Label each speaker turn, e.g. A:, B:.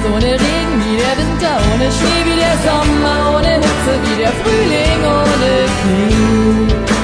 A: ohne Regen wie der Winter, ohne Schnee wie der Sommer, ohne Hitze wie der Frühling, ohne Knie.